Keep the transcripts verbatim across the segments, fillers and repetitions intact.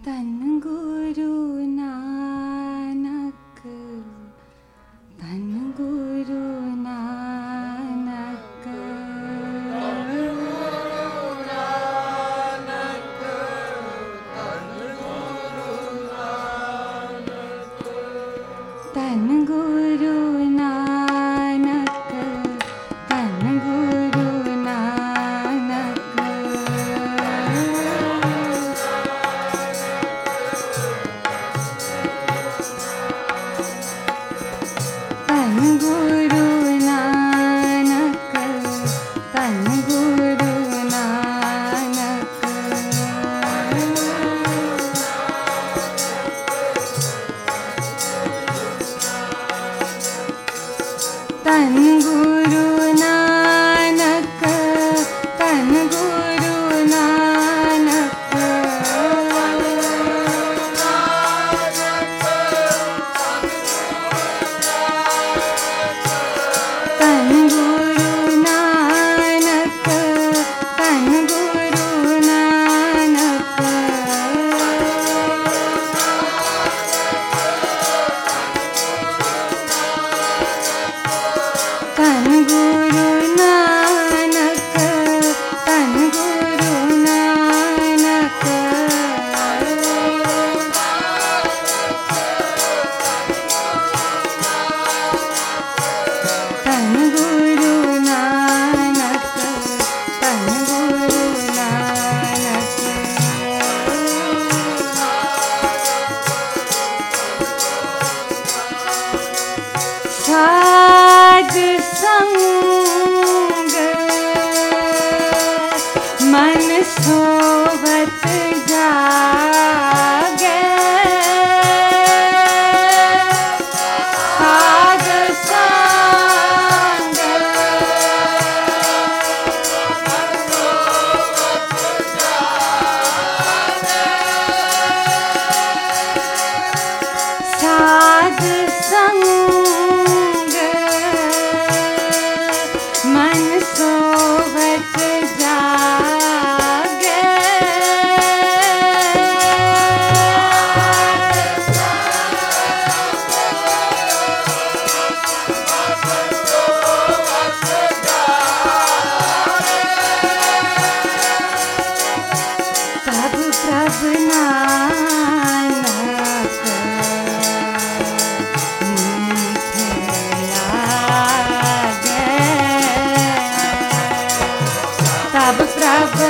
धन गुरु नानक, धन गुरु नानक, धन गुरु नानक, धन गुरु नानक, धन गुरु नानक, धन गुरु नानक, धन गुरु नानक, धन गुरु नानक, धन गुरु नानक, धन गुरु नानक, धन गुरु नानक, धन गुरु नानक, धन गुरु नानक, धन गुरु नानक, साध संग मन सोवत जागे, साध संग साध संग मन सोवत जागे, तब प्रभु नानक मीठे लागे, तब प्रभु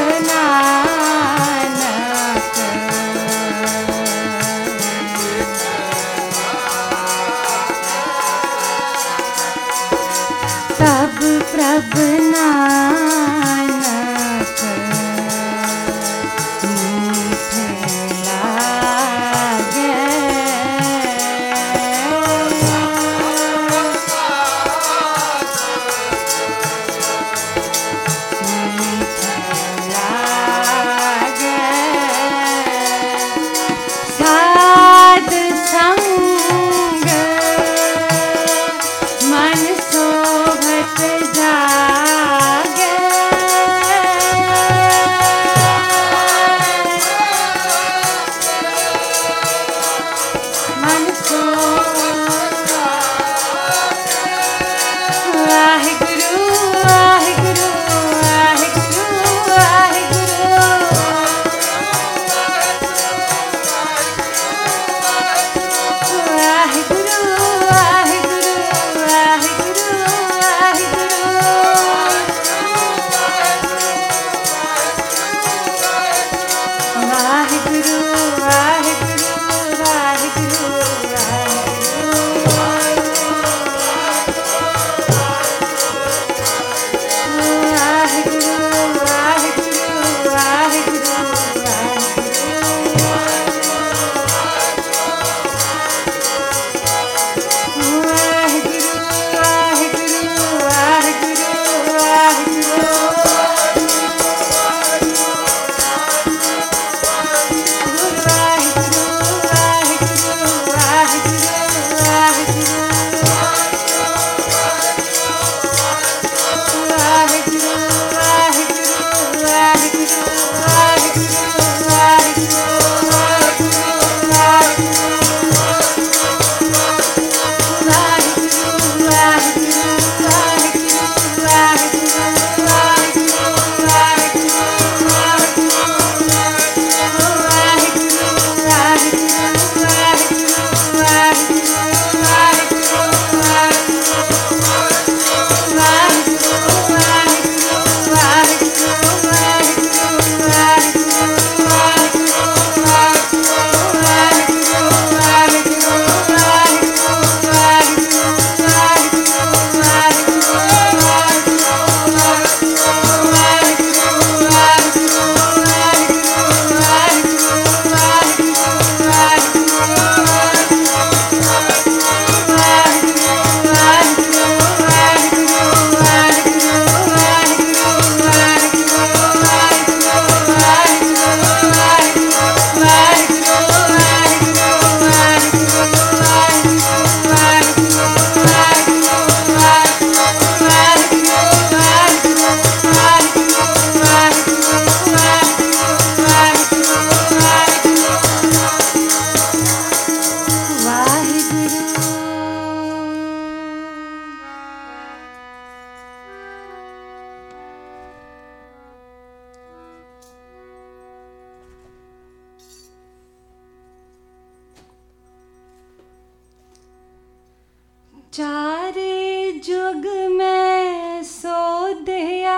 नानक तब प्रभु नानक मीठे लागे, मीठे लागे, साध संग मन सोवत जागे, मन सोवत वाहिगुरु वाहिगुरु वाहिगुरु वाहिगुरु, वाहिगुरु वाहिगुरु वाहिगुरु वाहिगुरु, वाहिगुरु वाहिगुरु वाहिगुरु, चारे जुग में सो दिया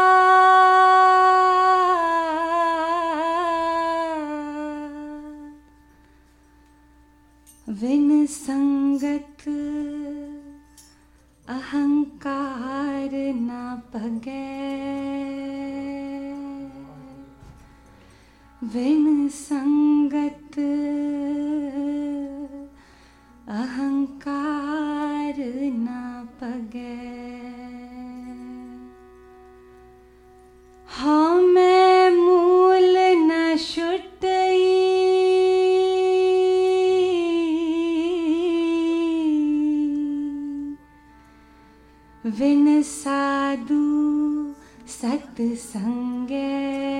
विन संगत अहंकार न पगे विन संगत अहंकार न पगे हाँ मैं मूल न छुटई विन साधु सत्संगे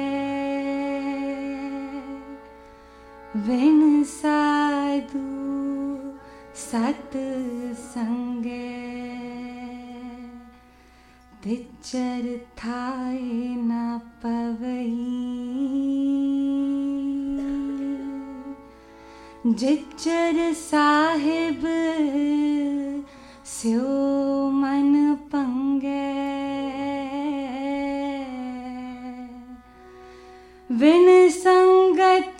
विन साधु सत्संगे तिचर थाय न पवई जिचर साहिब स्यो मन पंगे विन संगत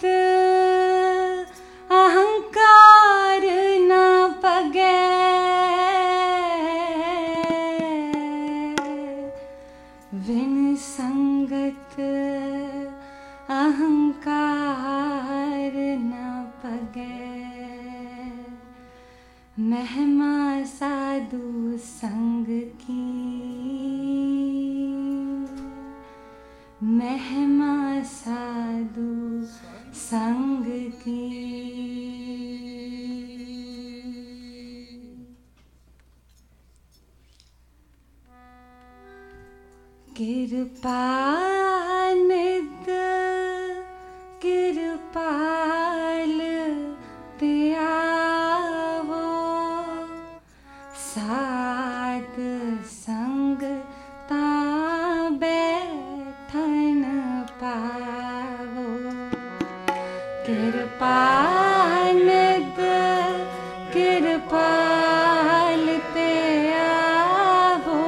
अहंकार न पगे विन संगत अहंकार न पगे महिमा साधु संग की महिमा साधु संग की कृपा निध कृपाल त्यावो साध संग ता बैठन पावो कृपा निध कृपाल त्यावो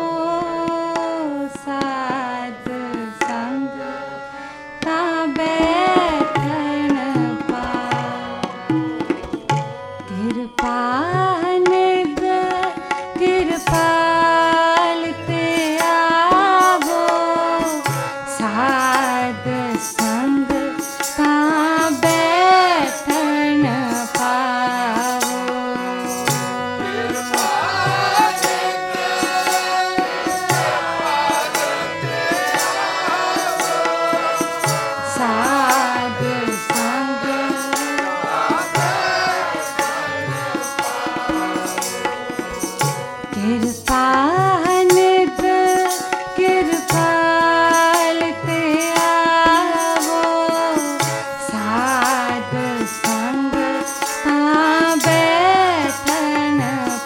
साध संग ता बैठन पावो कृपा निध कृपाल त्यावो साध संग ता बैठन पावो साध संग कृपा निध कृपाल त्यावो साध संग ता बैठन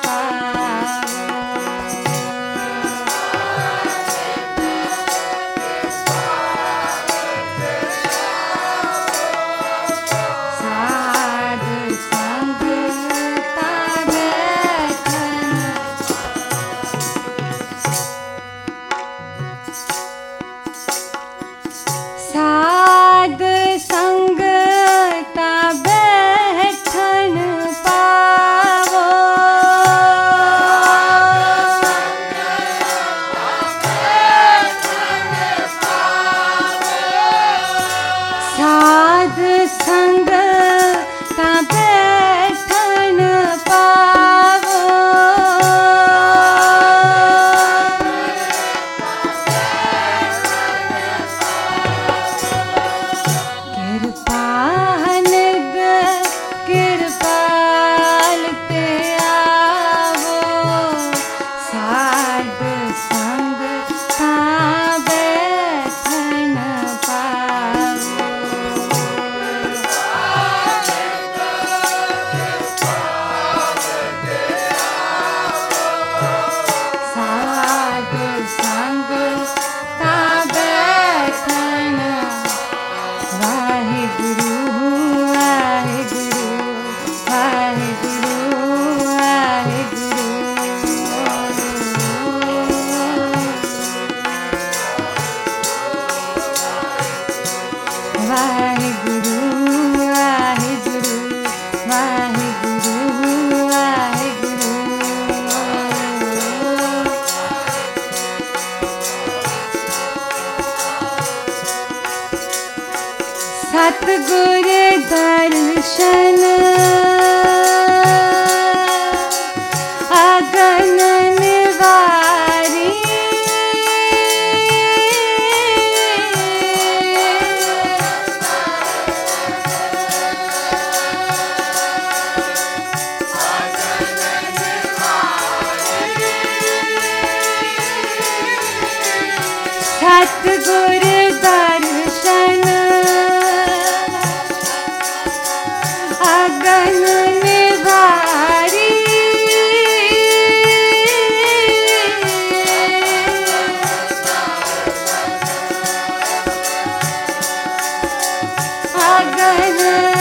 पावो साध संग ता बैठन साध संग ता बैठन पावो साध संग ता बैठन पावो कृपा निध कृपाल त्यावो साध संग ता बैठन पावो साध संग ता बैठन वाहिगुरु वाहिगुरु वाहिगुरु वाहिगुरु सतगुर दर्शन अगन निवारी सतगुर दर्शन अगन निवारी अगन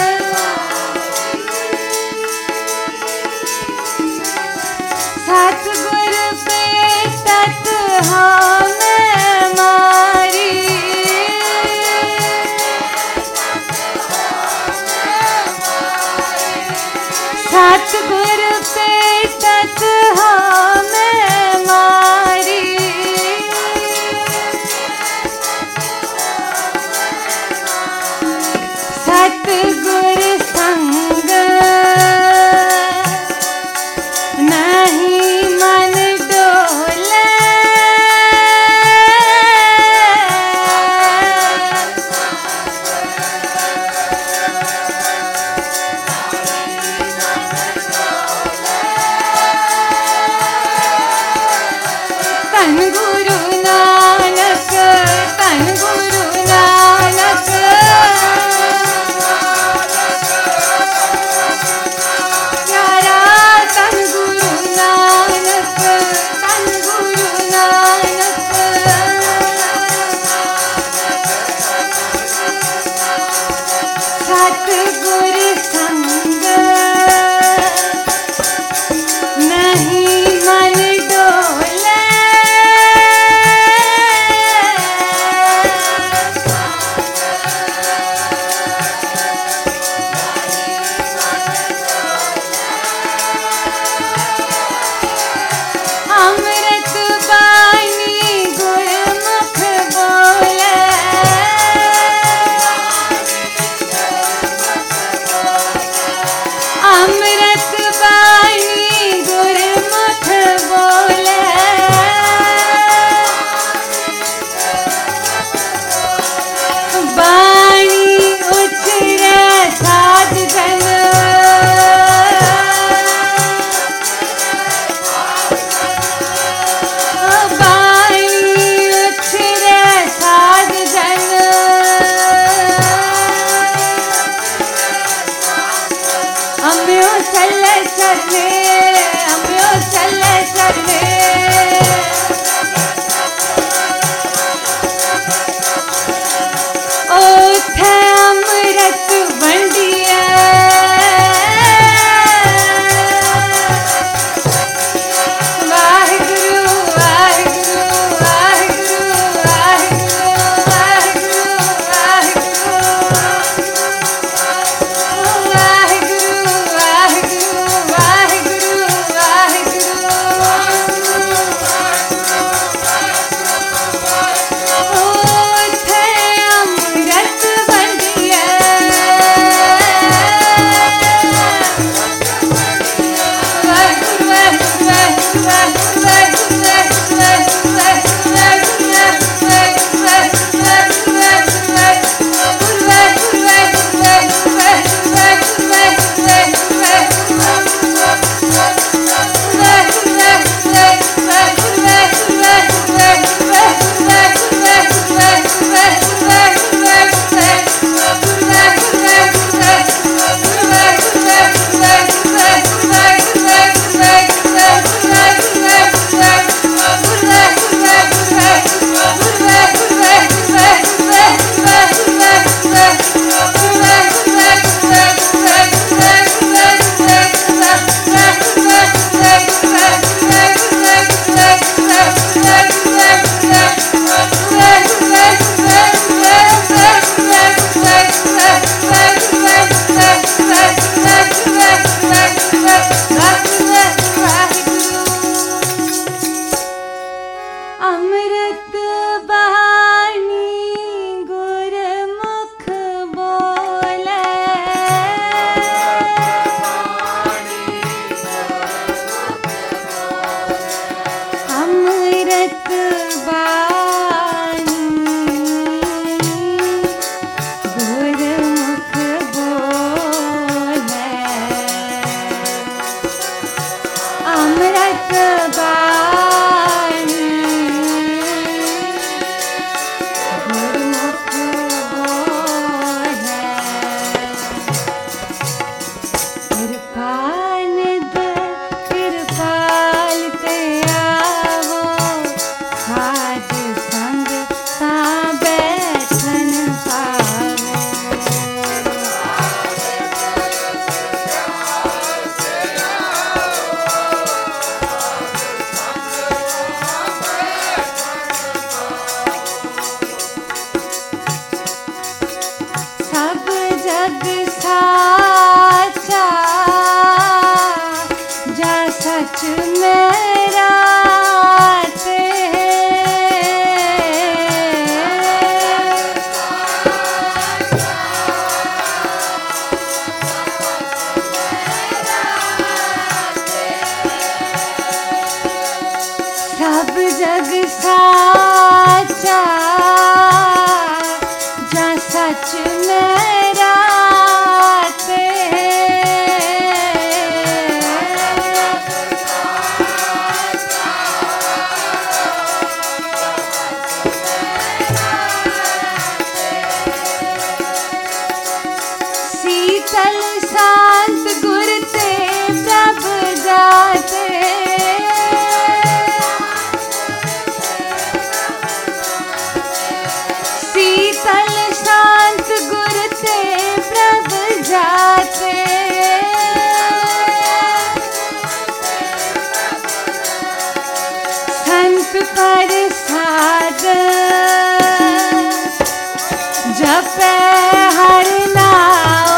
सतगुर पे तत हम मारी सतगुर पे तत हम मारी सतगुर संग नहीं मन डोले तन गुरु नानक तन गुरु नानक प्यारा तन गुरु नानक तन गुरु नानक सतगुर संग नहीं मन डोले अमृत बानी गुरमुख बोले अमृत बानी गुरमुख बोले बानी उतरे साध जन बानी उतरे साध जन अम्यो चले चले अम्यो चले चले ओथे अमृत बंडिया वाहिगुरु वाहिगुरु वाहिगुरु वाहिगुरु वाहिगुरु वाहिगुरु वाहिगुरु वाहिगुरु वाहिगुरु वाहिगुरु जग साचा जा सच मेरा ते सब जग साचा जा सच मेरा ते शीतल शांत गुर ते प्रभ जाते शीतल शांत गुर ते प्रभ जाते संत प्रसाद जपे हर नाम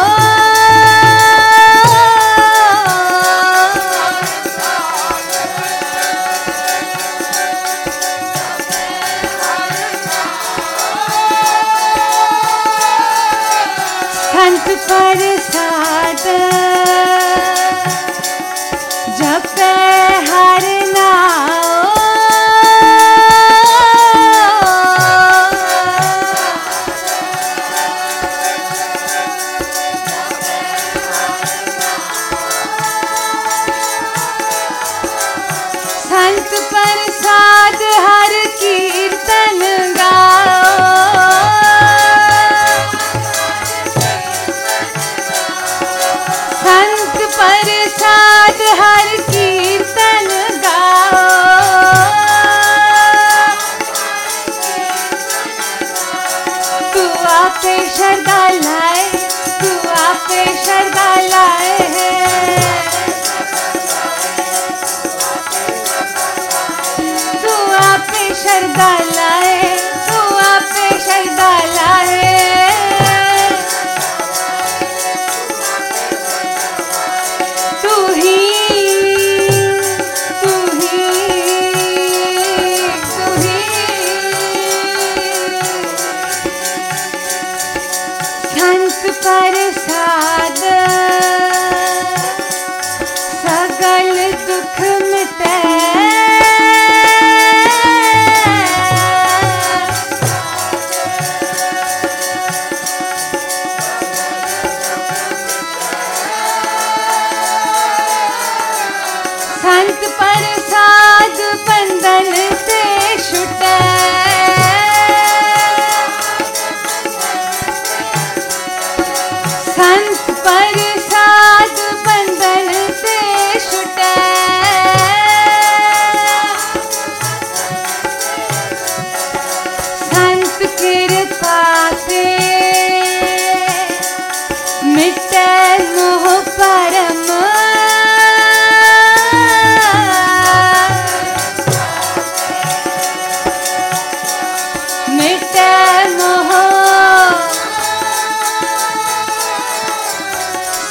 संत प्रसाद जपे हर नाम संत प्रसाद हर कीर्तन गाओ संत प्रसाद हर कीर्तन गाओ तू आपे शरदा लाए तू आपे शरदा लाए है तू आपे शरदा लाए तू आपे शरदा लाए तू ही तू ही तू ही संत प्रसाद सगल दुख मिटे संत प्रसाद बंधन से छुटे संत प्रसाद बंधन से छुटे संत कृपा से मिटे मोह परम मिटे मोह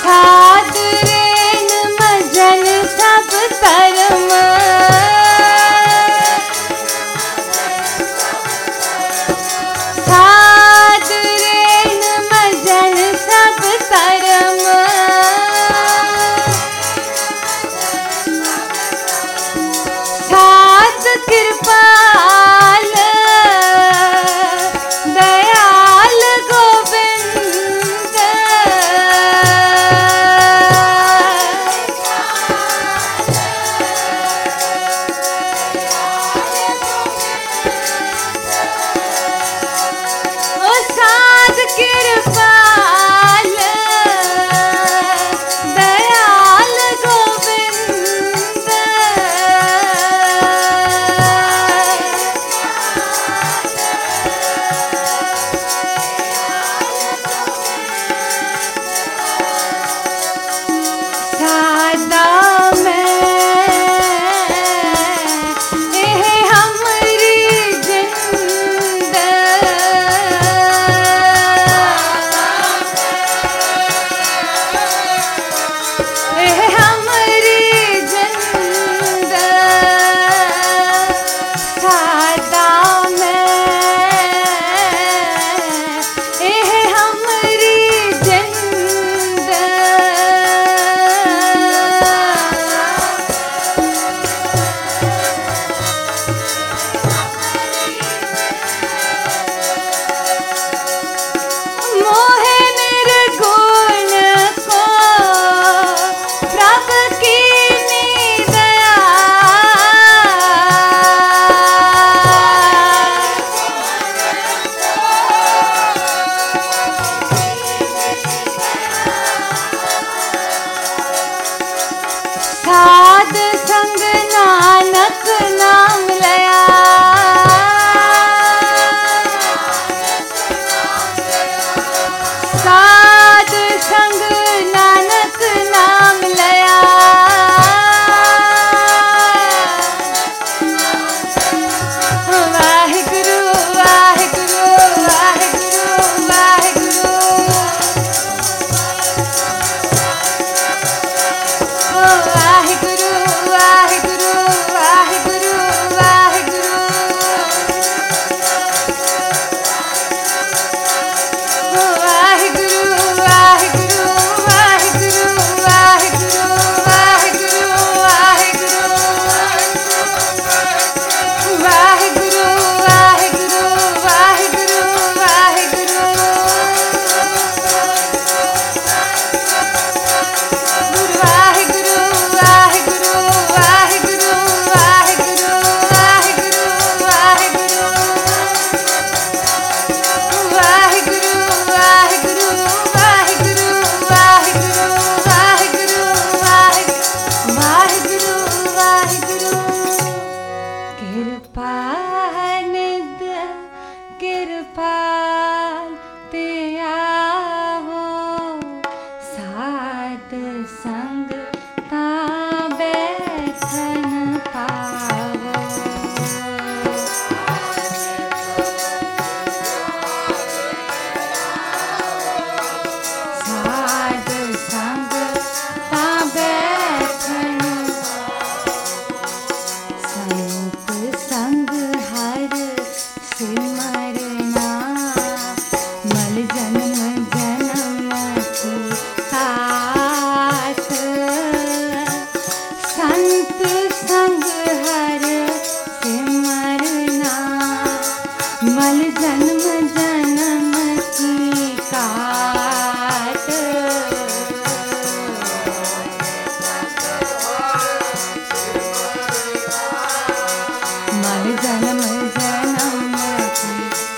मर जन्म जन्म की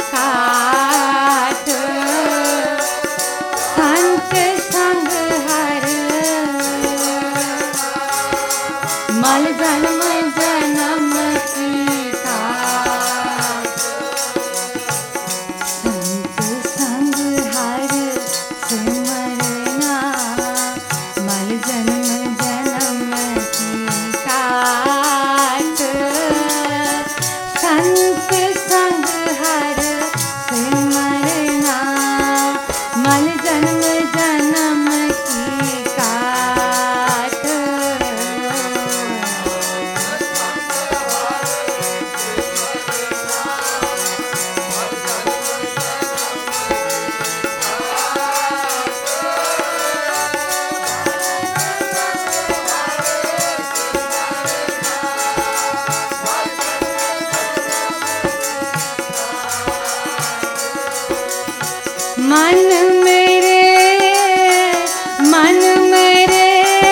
काट संत संग हर मल जन्म जन्म की काट संत संग हर सिमरना मल जन्म जन्म की काट संत संग हर सिमरना मल जन्म जन्म की काट मन मेरे मन मेरे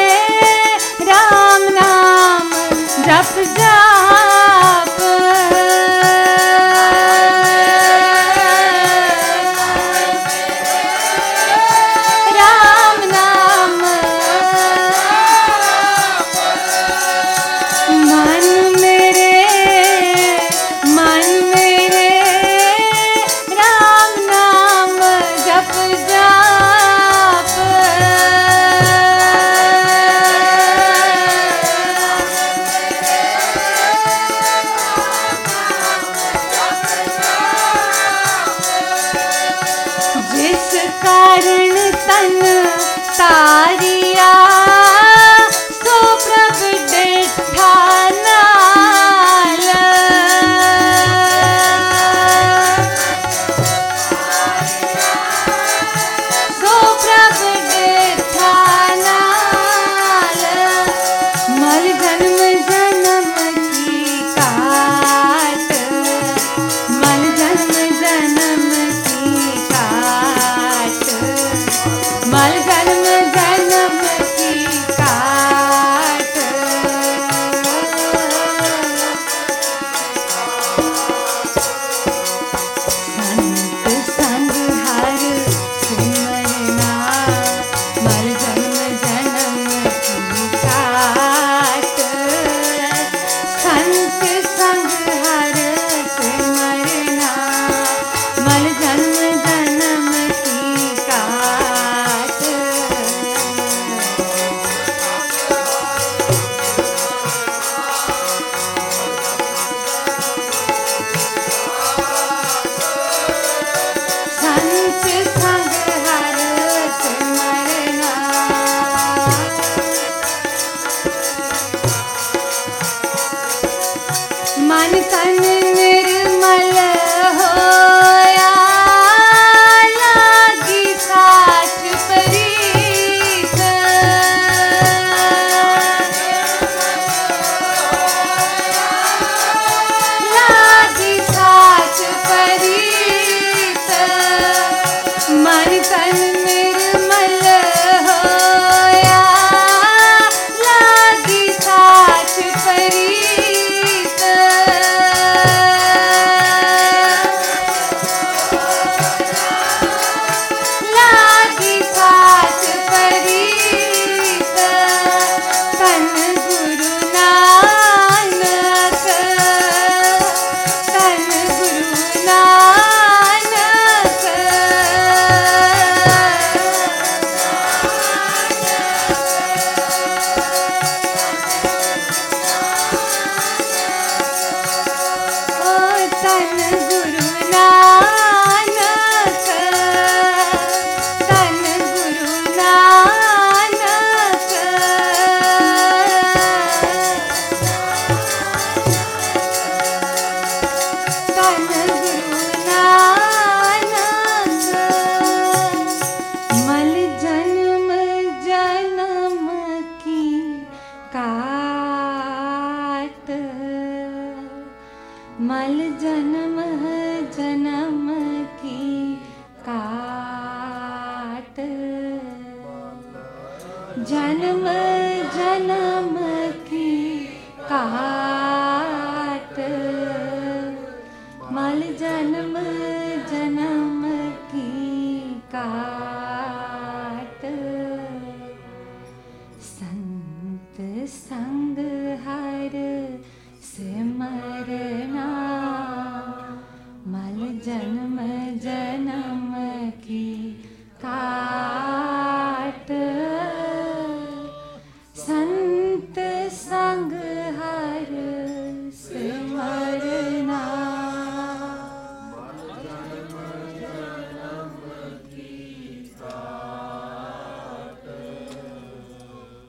राम नाम जप जाप राम नाम मन मेरे मन मेरे राम नाम जप जाप जिस कारण तन तारिया सो प्रभ डिठा नाल सो प्रभ डिठा नाल मल जन्म जन्म की काट मल जन्म जन्म की काट मल जन्म जन्म की काट संत संग हर सिमरना मल जन्म जन्म की काट संत संग हर सिमरना मल जन्म जन्म की काट जन्म जन्म की काट मल जन्म